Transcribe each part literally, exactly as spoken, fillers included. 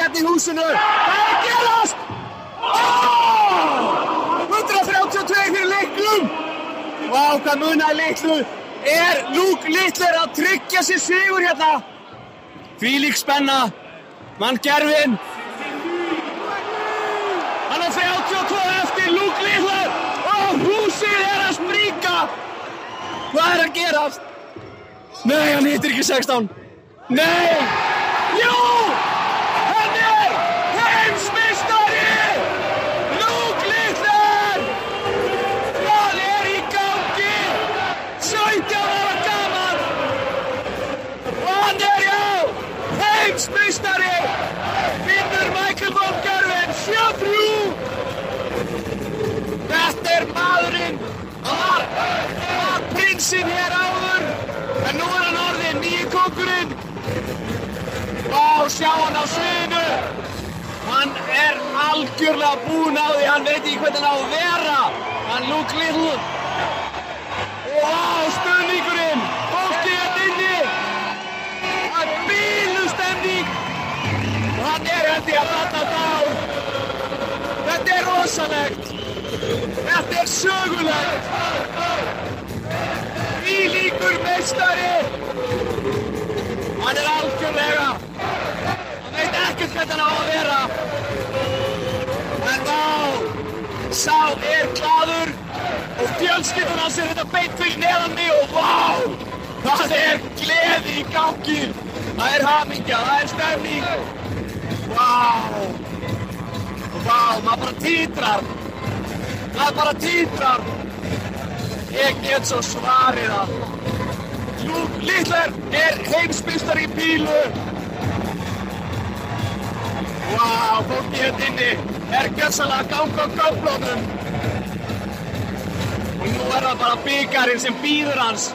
hérna í húsinu. Hvað er að gerast? Oh! hundrað þrjátíu og tvö fyrir leiknum. Vá, hvað munaði litlu. Er Luke Littler að tryggja sér sigur hérna? Þvílík spenna. Manngervin. Hann á þrjátíu og tvö eftir Luke Littler. Og húsið er að springa. Hvað er að gerast? Nei, hann hittir ekki sextán. Nei! Jú! Hann er heimsmeistari! Luke Littler! Hvað er í gangi? sautján ára gamall! Og hann er já! Heimsmeistari! Vinnur Michael van Gerwen sjö þrjú! Þetta er maðurinn! Hann var, var prinsinn hér áður! En nú er hann orðinn nýji kóngurinn! Vá, sjá hann á sviðinu! Hann er algjörlega búinn á því, hann veit ekki hvernig hann á að vera! Hann Luke Littler! Vá, stuðningurinn! Fólkið er inni! Það er bílustemning! Og hann er held ég að falla dál! Þetta er rosalegt! Þetta er sögulegt! Þvílíkur meistari! Hann er algjörlega! Hann veit ekkert hvernig hann á að vera! En vá! Sá er glaður! Og fjölskyldan hans er þetta beint fyrir neðan mig og vá! Það er gleði í gangi! Það er hamingja, það er stemning! Vá! Vá, maður bara títrar! Það bara títrar! Ég get svo svarið það. Luke Littler er heimsmeistari í pílu. Vá, fólkið hérna inni er gjörsamlega að ganga á gáflónum. Og nú er það bara bikarinn sem bíður hans.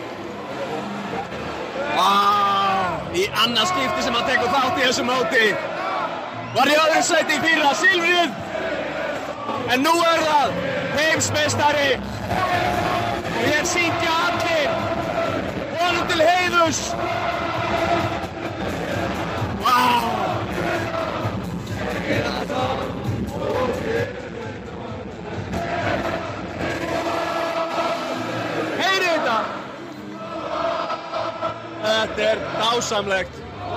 Vá, í annað skipti sem hann tekur þátt í þessu móti. Var í öðru sæti í fyrra, silfrið. En nú er það heimsmeistari. Og hér syngja allir. Honum til heiðurs. Vá. Heyrið þetta? Þetta er dásamlegt.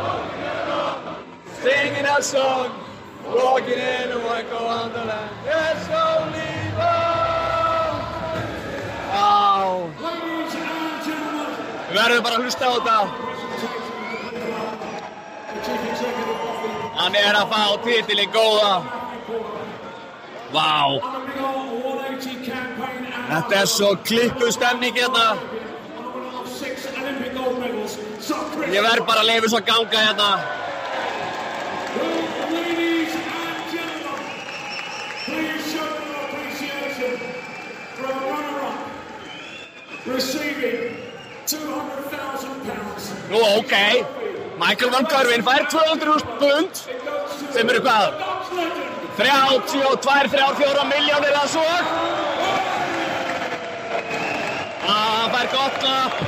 Singing a song, walking in a white wonderland. There's only one. Vá. Við verðum bara að hlusta á þetta. Hann er að fá titilinn góða. Vá. Þetta er svo klikkuð stemning hérna. Ég verð bara að leyfa svo að ganga hérna. Receiving two hundred thousand pounds. Nú, ok. Michael van Gerwen fær tvö hundruð þúsund pund, sem eru hvað? þrjátíu og tvö til þrjátíu og fjórar milljónir eða svo. Ah, hann fær gott klapp.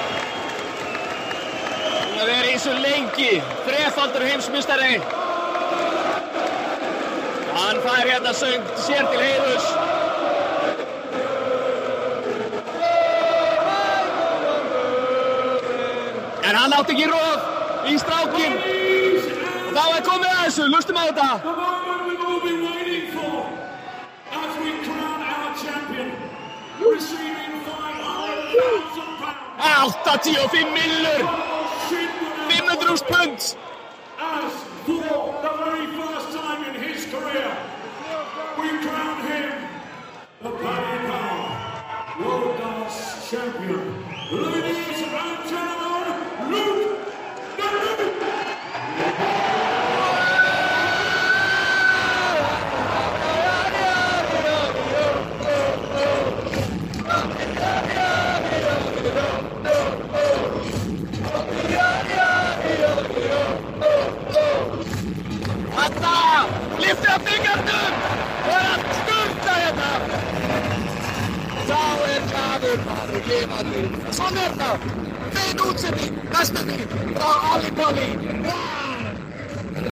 Hann har verið í svo lengi. Þrefaldur heimsmeistari. Hann fær hérna söng sér til heiðurs. En hann átti ekki roð í strákinn. Og þá er komið að þessu, hlustum á þetta. The moment we've all been waiting for as we crown our champion, receiving five hundred thousand pounds. áttatíu og fimm millur. fimm hundruð þúsund pund. As for the very first time in his career, we crown him the Paddy Power World Dance Champion. Ladies and gentlemen, Luke Littler. Þetta! Lyfti af byggarnum! Og er að sturta hérna! Sá er glaður, maður lifandi. Svona er það! Bein útsending, næsta því, frá Ali Polly.